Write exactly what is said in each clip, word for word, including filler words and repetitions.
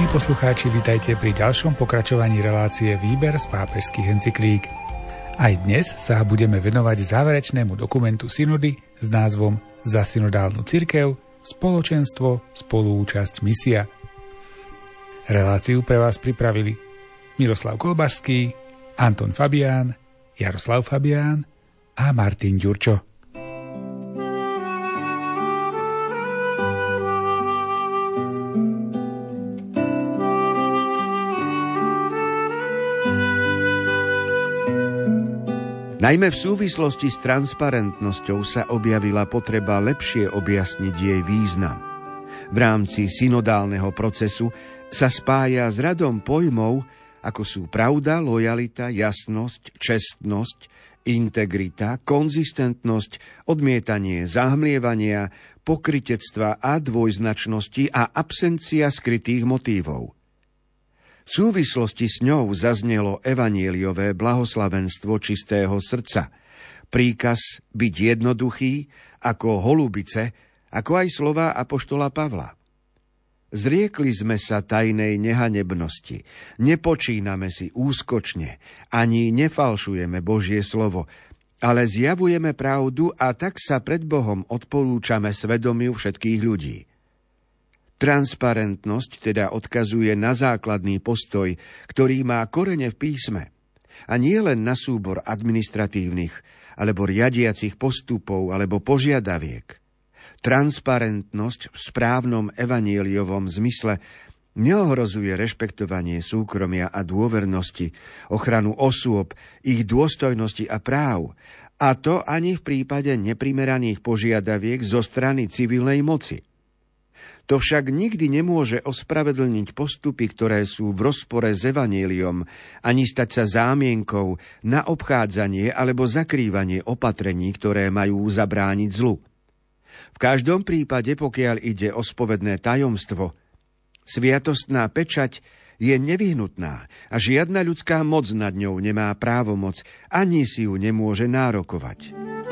Milí poslucháči, vítajte pri ďalšom pokračovaní relácie Výber z pápežských encyklík. Aj dnes sa budeme venovať záverečnému dokumentu synody s názvom Za synodálnu cirkev, spoločenstvo, spoluúčasť, misia. Reláciu pre vás pripravili Miroslav Kolbašský, Anton Fabián, Jaroslav Fabián a Martin Ďurčo. Najmä v súvislosti s transparentnosťou sa objavila potreba lepšie objasniť jej význam. V rámci synodálneho procesu sa spája s radom pojmov, ako sú pravda, lojalita, jasnosť, čestnosť, integrita, konzistentnosť, odmietanie zahmlievania, pokrytectva a dvojznačnosti a absencia skrytých motívov. V súvislosti s ňou zaznelo evanjeliové blahoslavenstvo čistého srdca, príkaz byť jednoduchý ako holubice, ako aj slová apoštola Pavla. Zriekli sme sa tajnej nehanebnosti, nepočíname si úskočne, ani nefalšujeme Božie slovo, ale zjavujeme pravdu a tak sa pred Bohom odporúčame svedomiu všetkých ľudí. Transparentnosť teda odkazuje na základný postoj, ktorý má korene v písme, a nie len na súbor administratívnych alebo riadiacich postupov alebo požiadaviek. Transparentnosť v správnom evanjeliovom zmysle neohrozuje rešpektovanie súkromia a dôvernosti, ochranu osôb, ich dôstojnosti a práv, a to ani v prípade neprimeraných požiadaviek zo strany civilnej moci. To však nikdy nemôže ospravedlniť postupy, ktoré sú v rozpore s evanjeliom, ani stať sa zámienkou na obchádzanie alebo zakrývanie opatrení, ktoré majú zabrániť zlu. V každom prípade, pokiaľ ide o spovedné tajomstvo, sviatostná pečať je nevyhnutná a žiadna ľudská moc nad ňou nemá právomoc, ani si ju nemôže nárokovať.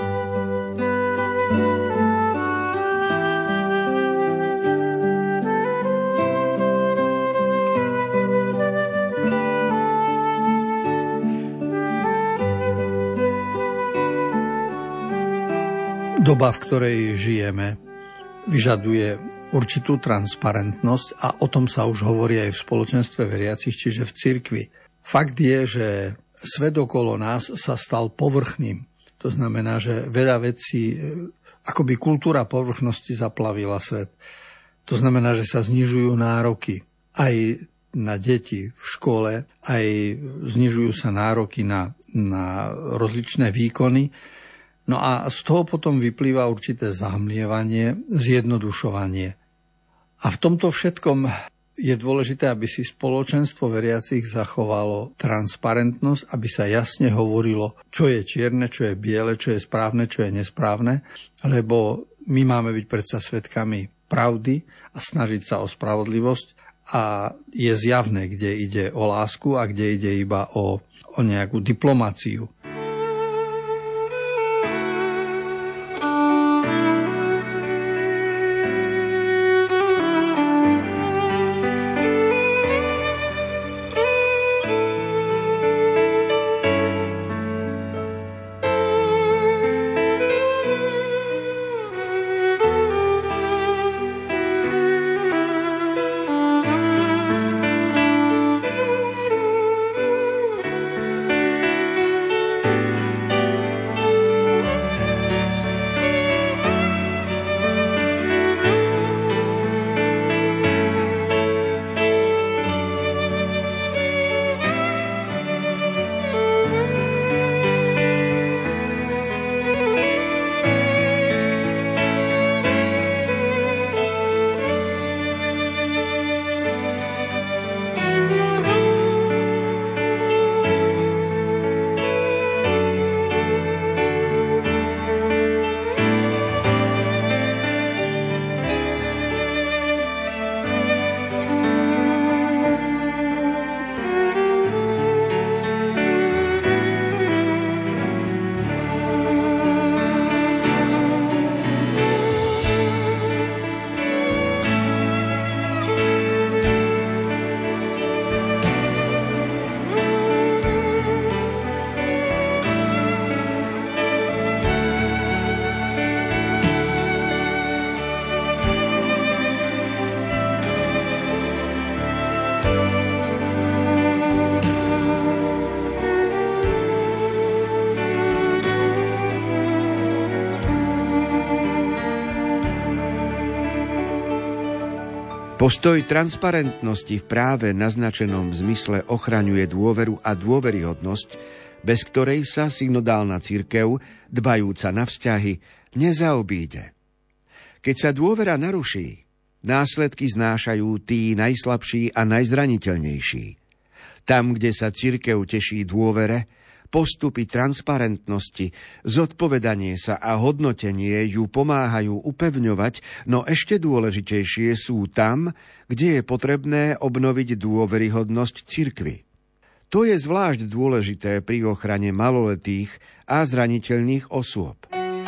Doba, v ktorej žijeme, vyžaduje určitú transparentnosť a o tom sa už hovorí aj v spoločenstve veriacich, čiže v cirkvi. Fakt je, že svet okolo nás sa stal povrchným. To znamená, že veľa vecí, akoby kultúra povrchnosti zaplavila svet. To znamená, že sa znižujú nároky aj na deti v škole, aj znižujú sa nároky na, na rozličné výkony. No a z toho potom vyplýva určité zahmlievanie, zjednodušovanie. A v tomto všetkom je dôležité, aby si spoločenstvo veriacich zachovalo transparentnosť, aby sa jasne hovorilo, čo je čierne, čo je biele, čo je správne, čo je nesprávne, lebo my máme byť predsa svedkami pravdy a snažiť sa o spravodlivosť a je zjavné, kde ide o lásku a kde ide iba o, o nejakú diplomáciu. Postoj transparentnosti v práve naznačenom zmysle ochraňuje dôveru a dôveryhodnosť, bez ktorej sa synodálna cirkev, dbajúca na vzťahy, nezaobíde. Keď sa dôvera naruší, následky znášajú tí najslabší a najzraniteľnejší. Tam, kde sa cirkev teší dôvere, postupy transparentnosti, zodpovedanie sa a hodnotenie ju pomáhajú upevňovať, no ešte dôležitejšie sú tam, kde je potrebné obnoviť dôveryhodnosť cirkvi. To je zvlášť dôležité pri ochrane maloletých a zraniteľných osôb.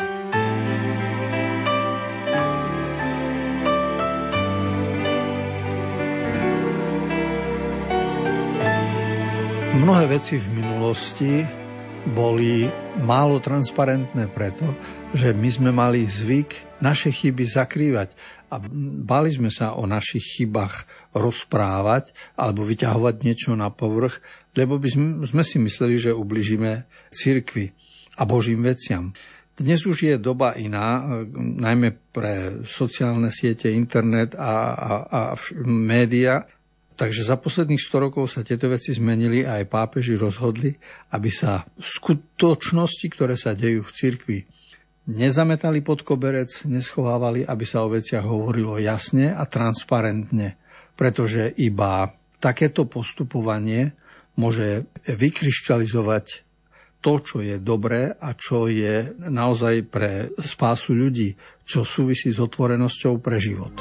Mnohé veci v minulosti boli málo transparentné preto, že my sme mali zvyk naše chyby zakrývať a báli sme sa o našich chybách rozprávať alebo vyťahovať niečo na povrch, lebo by sme, sme si mysleli, že ubližíme cirkvi a Božím veciam. Dnes už je doba iná, najmä pre sociálne siete, internet a, a, a média. Takže za posledných sto rokov sa tieto veci zmenili a aj pápeži rozhodli, aby sa skutočnosti, ktoré sa dejú v cirkvi, nezametali pod koberec, neschovávali, aby sa o veciach hovorilo jasne a transparentne, pretože iba takéto postupovanie môže vykryštalizovať to, čo je dobré a čo je naozaj pre spásu ľudí, čo súvisí s otvorenosťou pre život.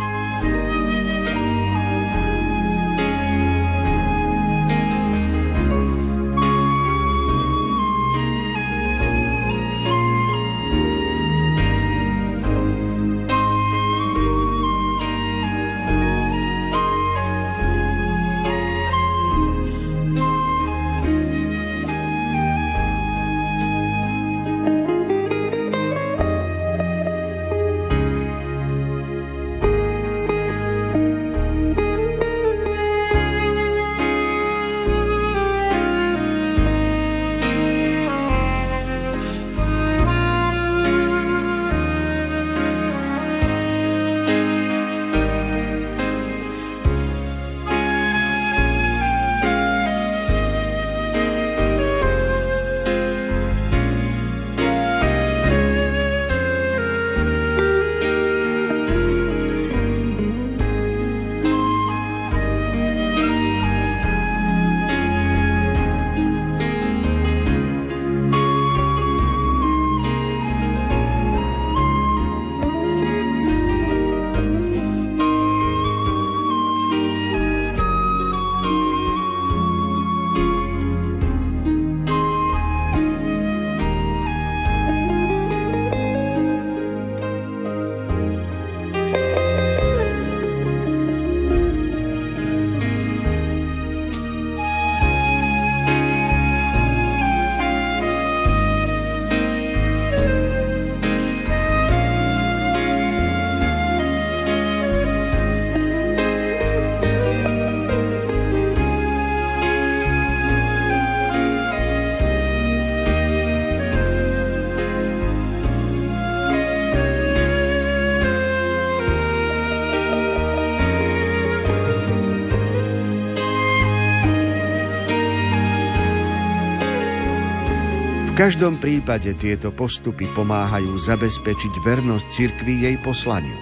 V každom prípade tieto postupy pomáhajú zabezpečiť vernosť cirkvi jej poslaniu.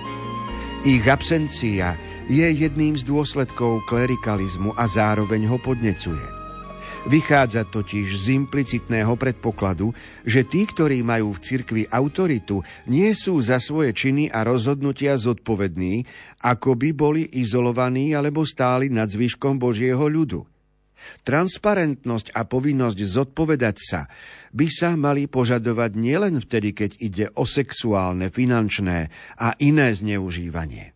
Ich absencia je jedným z dôsledkov klerikalizmu a zároveň ho podnecuje. Vychádza totiž z implicitného predpokladu, že tí, ktorí majú v cirkvi autoritu, nie sú za svoje činy a rozhodnutia zodpovední, ako by boli izolovaní alebo stáli nad zvyškom Božieho ľudu. Transparentnosť a povinnosť zodpovedať sa by sa mali požadovať nielen vtedy, keď ide o sexuálne, finančné a iné zneužívanie.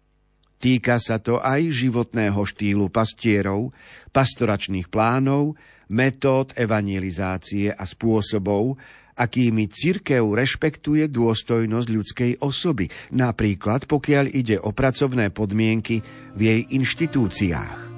Týka sa to aj životného štýlu pastierov, pastoračných plánov, metód evangelizácie a spôsobov, akými cirkev rešpektuje dôstojnosť ľudskej osoby, napríklad pokiaľ ide o pracovné podmienky v jej inštitúciách.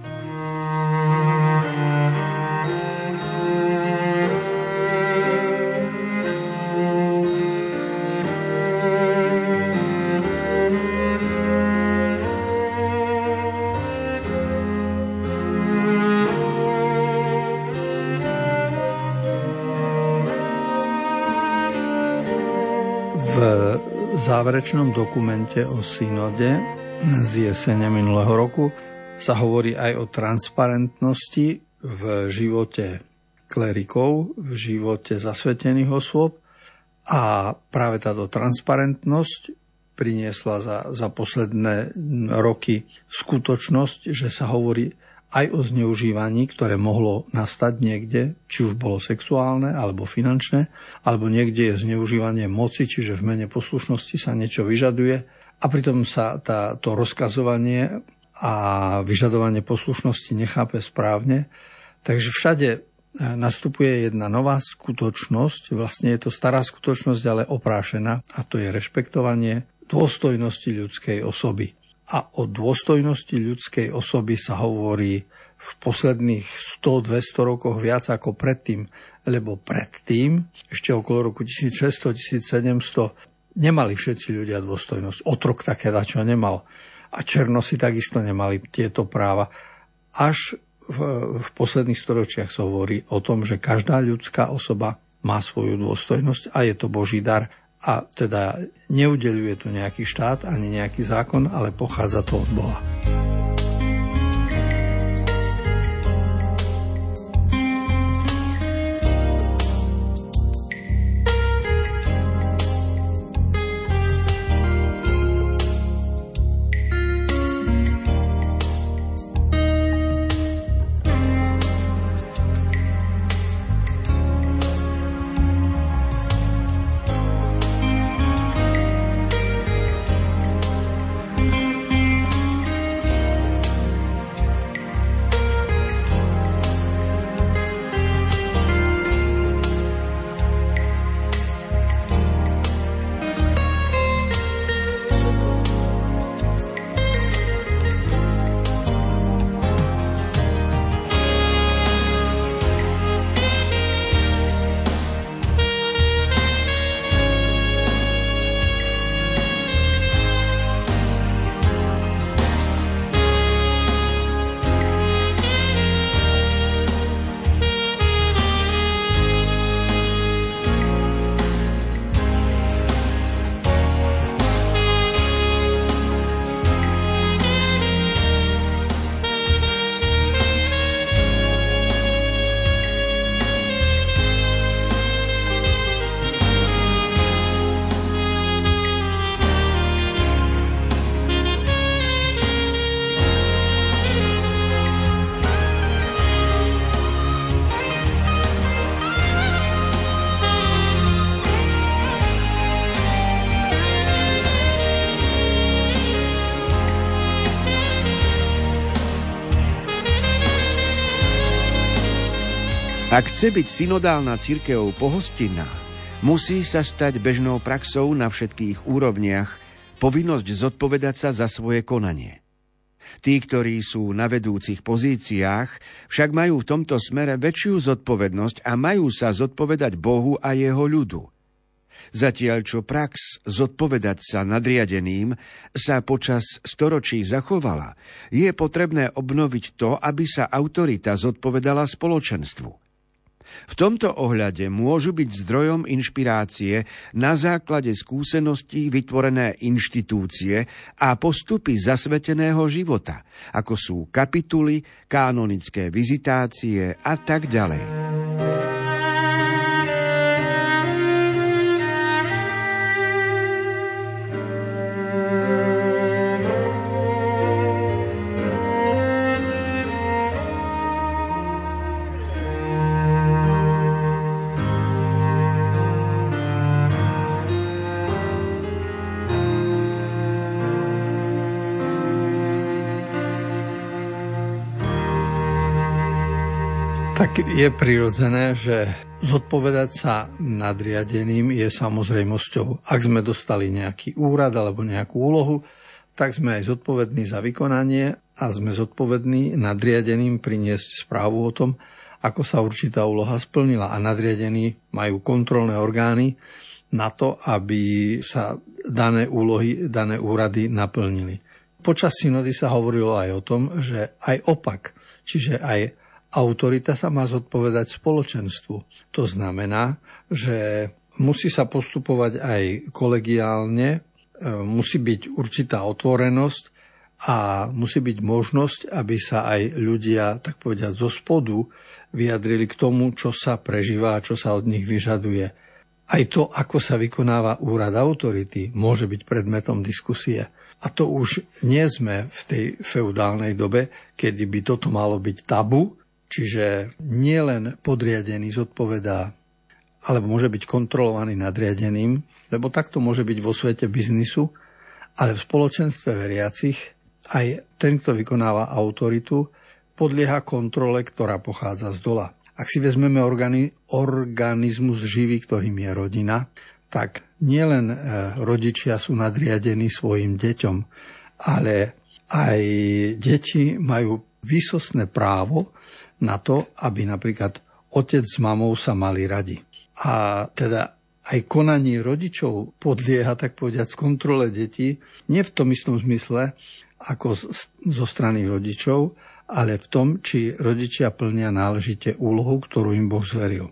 V záverečnom dokumente o synode z jesene minulého roku sa hovorí aj o transparentnosti v živote klerikov, v živote zasvetených osôb a práve táto transparentnosť priniesla za, za posledné roky skutočnosť, že sa hovorí aj o zneužívaní, ktoré mohlo nastať niekde, či už bolo sexuálne alebo finančné, alebo niekde je zneužívanie moci, čiže v mene poslušnosti sa niečo vyžaduje a pritom sa tá, to rozkazovanie a vyžadovanie poslušnosti nechápe správne. Takže všade nastupuje jedna nová skutočnosť, vlastne je to stará skutočnosť, ale oprášená, a to je rešpektovanie dôstojnosti ľudskej osoby. A o dôstojnosti ľudskej osoby sa hovorí v posledných sto dvesto rokoch viac ako predtým, lebo predtým, ešte okolo roku tisícšesťsto tisícsedemsto, nemali všetci ľudia dôstojnosť. Otrok také dačo nemal. A černosi takisto nemali tieto práva. Až v, v posledných storočiach sa hovorí o tom, že každá ľudská osoba má svoju dôstojnosť a je to Boží dar. A teda neudeľuje tu nejaký štát ani nejaký zákon, ale pochádza to od Boha. Ak chce byť synodálna cirkev pohostinná, musí sa stať bežnou praxou na všetkých úrovniach povinnosť zodpovedať sa za svoje konanie. Tí, ktorí sú na vedúcich pozíciách, však majú v tomto smere väčšiu zodpovednosť a majú sa zodpovedať Bohu a jeho ľudu. Zatiaľ čo prax zodpovedať sa nadriadeným sa počas storočí zachovala, je potrebné obnoviť to, aby sa autorita zodpovedala spoločenstvu. V tomto ohľade môžu byť zdrojom inšpirácie na základe skúseností vytvorené inštitúcie a postupy zasveteného života, ako sú kapituly, kanonické vizitácie a tak ďalej. Tak je prirodzené, že zodpovedať sa nadriadeným je samozrejmosťou. Ak sme dostali nejaký úrad alebo nejakú úlohu, tak sme aj zodpovední za vykonanie a sme zodpovední nadriadeným priniesť správu o tom, ako sa určitá úloha splnila. A nadriadení majú kontrolné orgány na to, aby sa dané úlohy, dané úrady naplnili. Počas synody sa hovorilo aj o tom, že aj opak, čiže aj autorita sa má zodpovedať spoločenstvu. To znamená, že musí sa postupovať aj kolegiálne, musí byť určitá otvorenosť a musí byť možnosť, aby sa aj ľudia, tak povedať, zo spodu vyjadrili k tomu, čo sa prežíva a čo sa od nich vyžaduje. Aj to, ako sa vykonáva úrad autority, môže byť predmetom diskusie. A to už nie sme v tej feudálnej dobe, kedy by toto malo byť tabu, čiže nielen podriadený zodpovedá, alebo môže byť kontrolovaný nadriadeným, lebo takto môže byť vo svete biznisu, ale v spoločenstve veriacich aj ten, kto vykonáva autoritu, podlieha kontrole, ktorá pochádza z dola. Ak si vezmeme organi- organizmus živý, ktorým je rodina, tak nielen rodičia sú nadriadení svojim deťom, ale aj deti majú výsostné právo na to, aby napríklad otec s mamou sa mali radi. A teda aj konanie rodičov podlieha, tak povedať, z kontrole detí, nie v tom istom zmysle ako zo strany rodičov, ale v tom, či rodičia plnia náležite úlohu, ktorú im Boh zveril.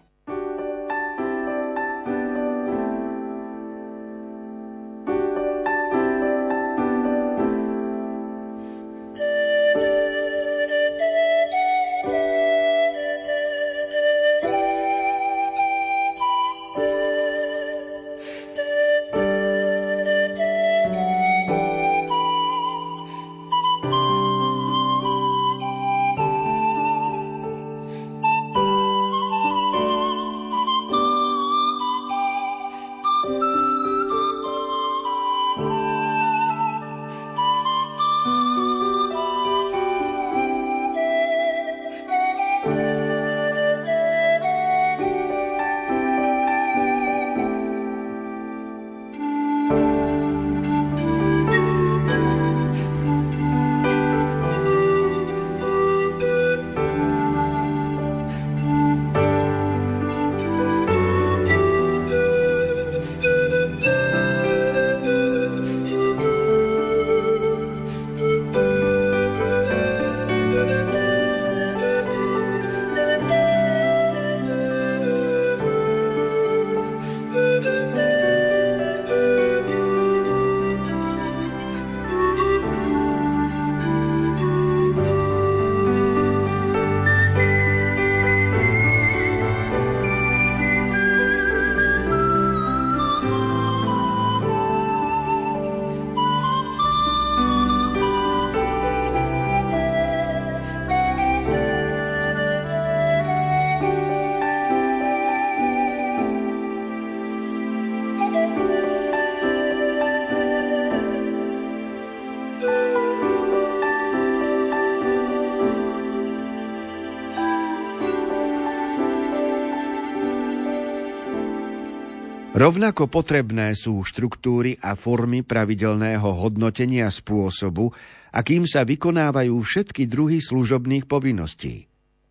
Rovnako potrebné sú štruktúry a formy pravidelného hodnotenia spôsobu, akým sa vykonávajú všetky druhy služobných povinností.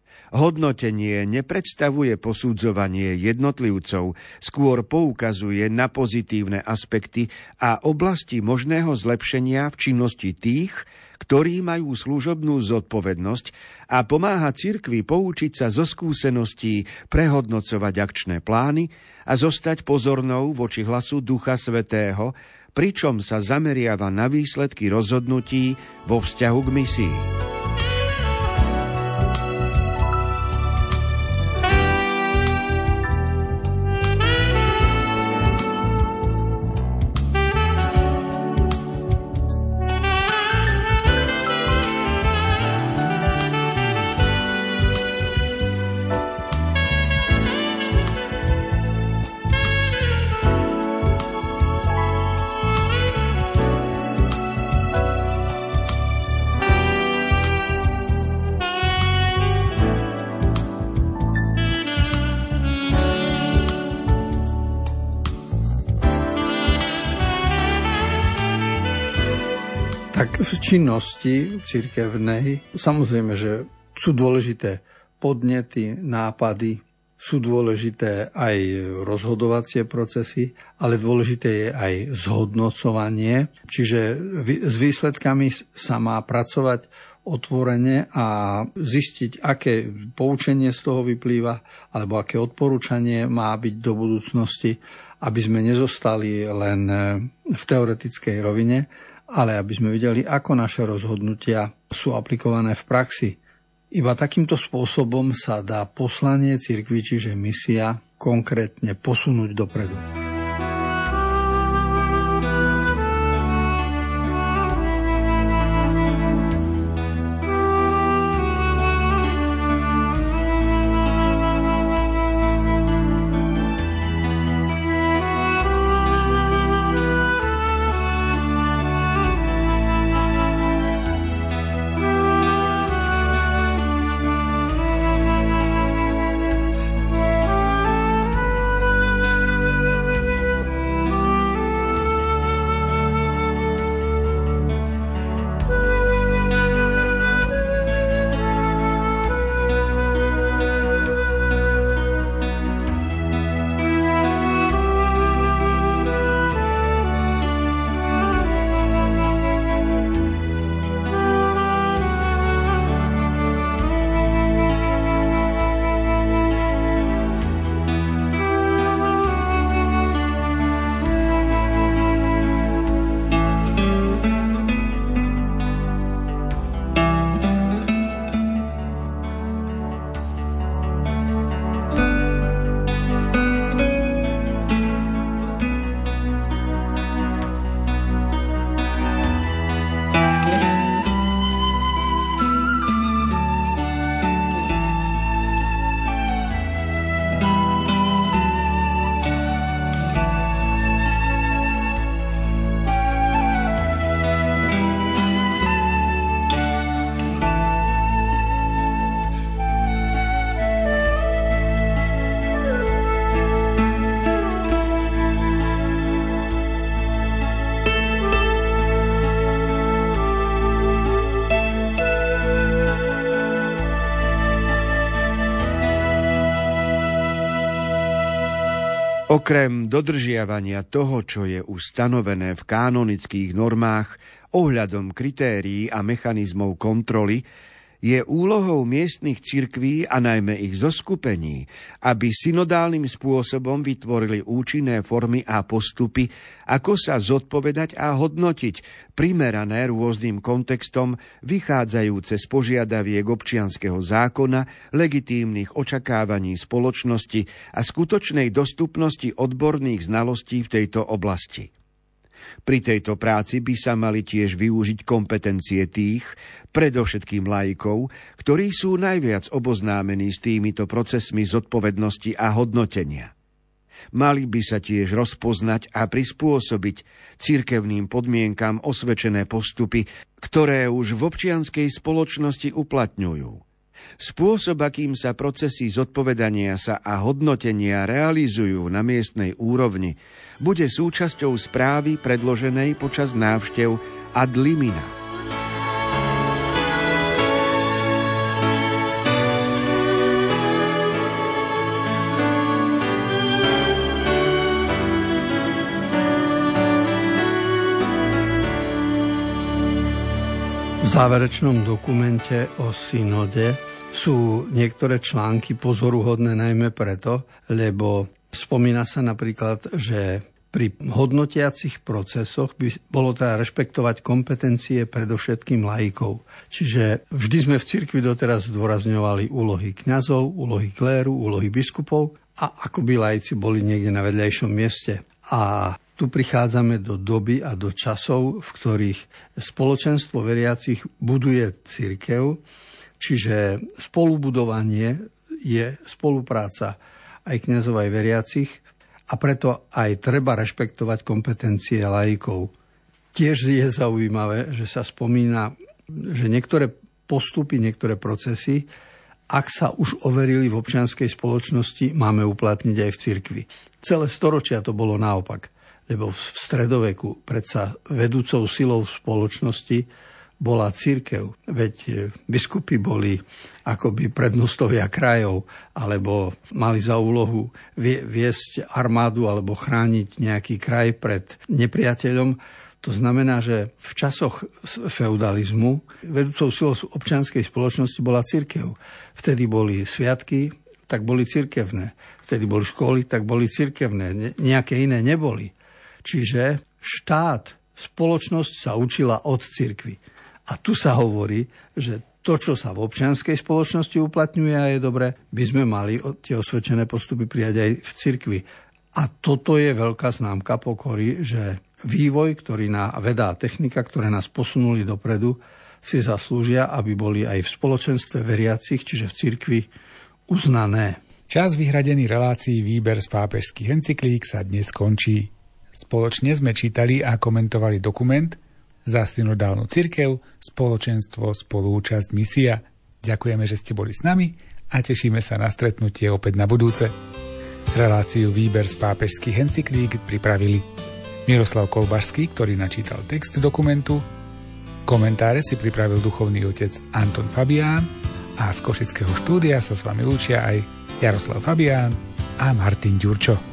Hodnotenie nepredstavuje posudzovanie jednotlivcov, skôr poukazuje na pozitívne aspekty a oblasti možného zlepšenia v činnosti tých, ktorí majú služobnú zodpovednosť, a pomáha cirkvi poučiť sa zo skúseností, prehodnocovať akčné plány a zostať pozornou voči hlasu Ducha Svätého, pričom sa zameriava na výsledky rozhodnutí vo vzťahu k misii. Tak v činnosti cirkevnej samozrejme, že sú dôležité podnety, nápady, sú dôležité aj rozhodovacie procesy, ale dôležité je aj zhodnocovanie. Čiže s výsledkami sa má pracovať otvorene a zistiť, aké poučenie z toho vyplýva alebo aké odporúčanie má byť do budúcnosti, aby sme nezostali len v teoretickej rovine, ale aby sme videli, ako naše rozhodnutia sú aplikované v praxi. Iba takýmto spôsobom sa dá poslanie cirkvi, čiže misia, konkrétne posunúť dopredu. Okrem dodržiavania toho, čo je už stanovené v kanonických normách ohľadom kritérií a mechanizmov kontroly, je úlohou miestnych cirkví a najmä ich zoskupení, aby synodálnym spôsobom vytvorili účinné formy a postupy, ako sa zodpovedať a hodnotiť, primerané rôznym kontextom, vychádzajúce z požiadaviek občianskeho zákona, legitímnych očakávaní spoločnosti a skutočnej dostupnosti odborných znalostí v tejto oblasti. Pri tejto práci by sa mali tiež využiť kompetencie tých, predovšetkým laikov, ktorí sú najviac oboznámení s týmito procesmi zodpovednosti a hodnotenia. Mali by sa tiež rozpoznať a prispôsobiť cirkevným podmienkam osvedčené postupy, ktoré už v občianskej spoločnosti uplatňujú. Spôsob, akým sa procesy zodpovedania sa a hodnotenia realizujú na miestnej úrovni, bude súčasťou správy predloženej počas návštev ad limina. V záverečnom dokumente o synode sú niektoré články pozoruhodné najmä preto, lebo spomína sa napríklad, že pri hodnotiacich procesoch by bolo treba rešpektovať kompetencie predovšetkým laikov. Čiže vždy sme v cirkvi doteraz zdôrazňovali úlohy kňazov, úlohy kléru, úlohy biskupov a akoby laici boli niekde na vedľajšom mieste. A tu prichádzame do doby a do časov, v ktorých spoločenstvo veriacich buduje cirkev, čiže spolubudovanie je spolupráca aj kňazov, aj veriacich a preto aj treba rešpektovať kompetencie laikov. Tiež je zaujímavé, že sa spomína, že niektoré postupy, niektoré procesy, ak sa už overili v občianskej spoločnosti, máme uplatniť aj v cirkvi. Celé storočia to bolo naopak. Lebo v stredoveku predsa vedúcou silou v spoločnosti bola cirkev. Veď biskupy boli akoby prednostovia krajov, alebo mali za úlohu viesť armádu alebo chrániť nejaký kraj pred nepriateľom. To znamená, že v časoch feudalizmu vedúcou silou občianskej spoločnosti bola cirkev. Vtedy boli sviatky, tak boli cirkevné. Vtedy boli školy, tak boli cirkevné. Nejaké iné neboli. Čiže štát, spoločnosť sa učila od cirkvi. A tu sa hovorí, že to, čo sa v občianskej spoločnosti uplatňuje a je dobre, by sme mali tie osvedčené postupy prijať aj v cirkvi. A toto je veľká známka pokory, že vývoj, ktorý na veda a technika, ktoré nás posunuli dopredu, si zaslúžia, aby boli aj v spoločenstve veriacich, čiže v cirkvi, uznané. Čas vyhradený relácií Výber z pápežských encyklík sa dnes končí. Spoločne sme čítali a komentovali dokument Za synodálnu cirkev, spoločenstvo, spolúčasť, misia. Ďakujeme, že ste boli s nami a tešíme sa na stretnutie opäť na budúce. Reláciu Výber z pápežských encyklík pripravili Miroslav Kolbašský, ktorý načítal text dokumentu. Komentáre si pripravil duchovný otec Anton Fabián a z košického štúdia sa s vami lúčia aj Jaroslav Fabián a Martin Ďurčo.